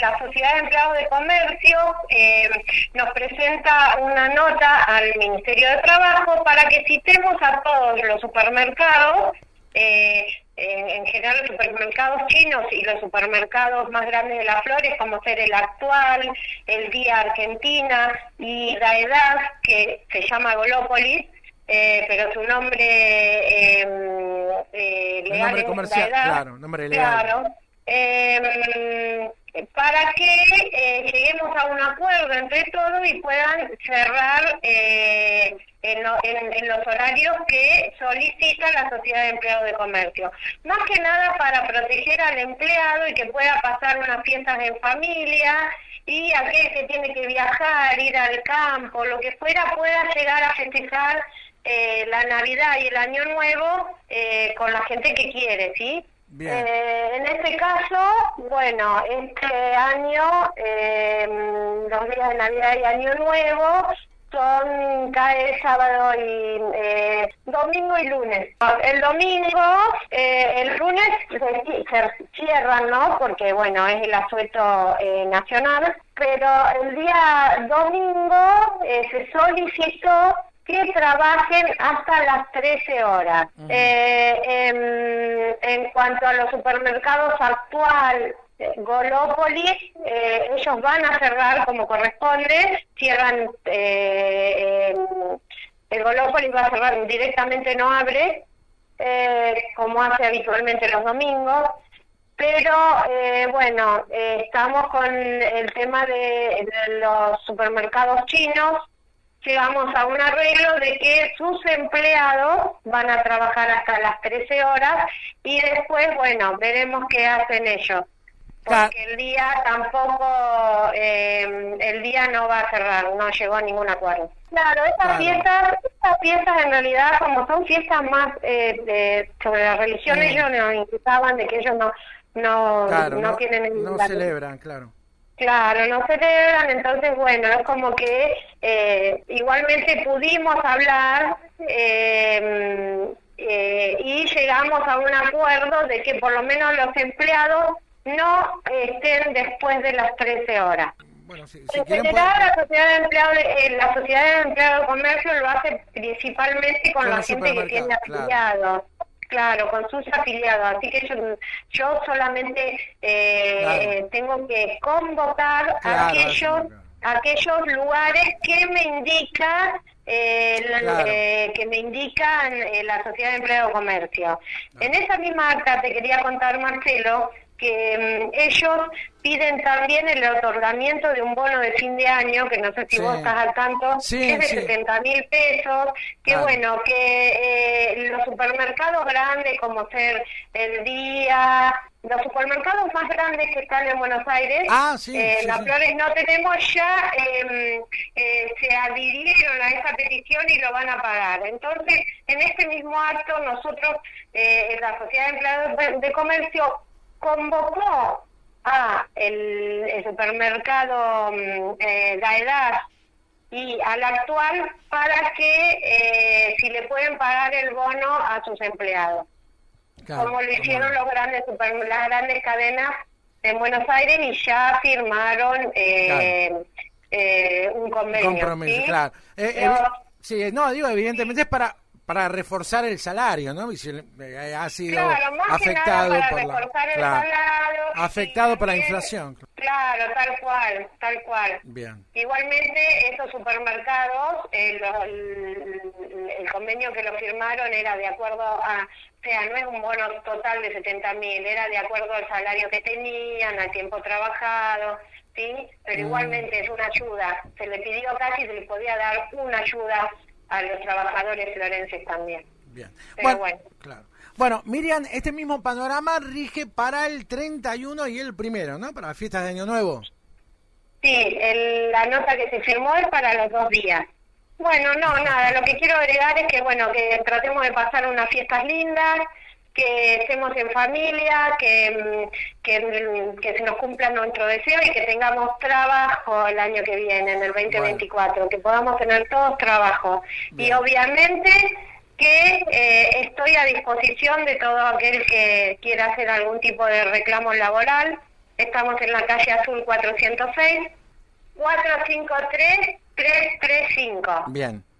la Sociedad de Empleados de Comercio nos presenta una nota al Ministerio de Trabajo para que citemos a todos los supermercados, en general los supermercados chinos y los supermercados más grandes de las Flores, como ser el Actual, el Día Argentina y Daedad, que se llama Golópolis, pero su nombre legal nombre es comercial, Daedad, claro, nombre legal. Claro. Para que lleguemos a un acuerdo entre todos y puedan cerrar en los horarios que solicita la Sociedad de Empleados de Comercio. Más que nada para proteger al empleado y que pueda pasar unas fiestas en familia, y aquel que tiene que viajar, ir al campo, lo que fuera, pueda llegar a festejar la Navidad y el Año Nuevo con la gente que quiere, ¿sí? En este caso, bueno, este año, los días de Navidad y Año Nuevo cae sábado y domingo y lunes. El domingo, el lunes se cierran, ¿no? Porque, bueno, es el asueto nacional, pero el día domingo se solicitó que trabajen hasta las 13 horas. En cuanto a los supermercados Actual, Golópolis, ellos van a cerrar como corresponde, cierran, el Golópolis va a cerrar directamente, no abre, como hace habitualmente los domingos, pero bueno, estamos con el tema de los supermercados chinos. Llegamos a un arreglo de que sus empleados van a trabajar hasta las 13 horas y después, bueno, veremos qué hacen ellos. Porque el día tampoco, el día no va a cerrar, no llegó a ningún acuerdo. Claro, estas fiestas en realidad, como son fiestas más sobre la religión, ellos nos indicaban de que ellos no tienen... No celebran, claro. Claro, no celebran, entonces bueno, es como que igualmente pudimos hablar y llegamos a un acuerdo de que por lo menos los empleados no estén después de las 13 horas. Bueno, si en general, la Sociedad de Empleados de Comercio lo hace principalmente con la gente que tiene afiliados. Claro, con sus afiliados, así que yo solamente tengo que convocar a aquellos lugares que me indican la Sociedad de Empleados de Comercio. En esa misma acta te quería contar, Marcelo, que ellos piden también el otorgamiento de un bono de fin de año, que no sé si vos estás al tanto, que es de 70.000 pesos, que bueno, que los supermercados grandes como ser El Día, los supermercados más grandes que están en Buenos Aires, Las Flores no tenemos ya, se adhirieron a esa petición y lo van a pagar. Entonces, en este mismo acto nosotros, la Sociedad de Empleados de Comercio, convocó a el supermercado Daedad y al Actual para que si le pueden pagar el bono a sus empleados, como lo hicieron las grandes cadenas en Buenos Aires, y ya firmaron un convenio. Compromiso, ¿sí? Claro. Evidentemente es para reforzar el salario, ¿no? Y si ha sido afectado por la inflación. Claro, tal cual. Bien. Igualmente, esos supermercados, el convenio que lo firmaron era de acuerdo a, o sea, no es un bono total de 70.000, era de acuerdo al salario que tenían, al tiempo trabajado, ¿sí? Pero igualmente es una ayuda. Se le pidió casi, se le podía dar una ayuda a los trabajadores florenses también. Bien. Pero bueno. Claro. Bueno, Miriam, este mismo panorama rige para el 31 y el 1, ¿no? Para las fiestas de Año Nuevo. Sí, la nota que se firmó es para los 2 días. Bueno, nada, lo que quiero agregar es que, bueno, que tratemos de pasar unas fiestas lindas, que estemos en familia, que se nos cumpla nuestro deseo y que tengamos trabajo el año que viene, en el 2024, que podamos tener todos trabajo. Bien. Y obviamente que estoy a disposición de todo aquel que quiera hacer algún tipo de reclamo laboral. Estamos en la calle Azul 406, 453-335. Bien.